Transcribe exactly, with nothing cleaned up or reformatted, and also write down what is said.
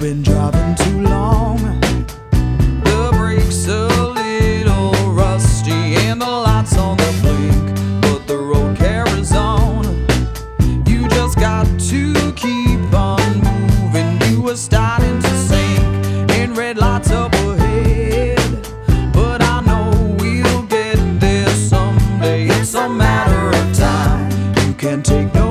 been driving too long. The brakes a little rusty and the lights on the blink, but the road carries on. You just got to keep on moving. You were starting to sink and red lights up ahead, but I know we'll get there someday. It's a matter of time. You can't take no